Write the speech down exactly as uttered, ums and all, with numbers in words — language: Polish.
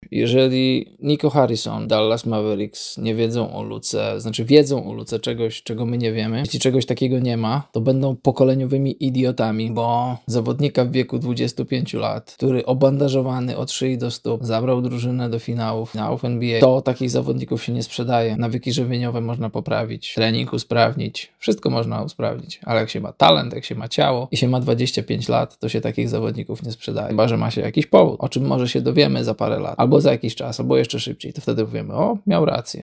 Jeżeli Nico Harrison, Dallas Mavericks nie wiedzą o Luce, znaczy wiedzą o Luce czegoś, czego my nie wiemy, jeśli czegoś takiego nie ma, to będą pokoleniowymi idiotami, bo zawodnika w wieku dwudziestu pięciu lat, który obandażowany od szyi do stóp zabrał drużynę do finałów, finałów N B A, to takich zawodników się nie sprzedaje. Nawyki żywieniowe można poprawić, trening usprawnić, wszystko można usprawnić, ale jak się ma talent, jak się ma ciało i się ma dwadzieścia pięć lat, to się takich zawodników nie sprzedaje. Chyba że ma się jakiś powód, o czym może się dowiemy za parę lat, albo za jakiś czas, albo jeszcze szybciej, to wtedy powiemy, o, miał rację.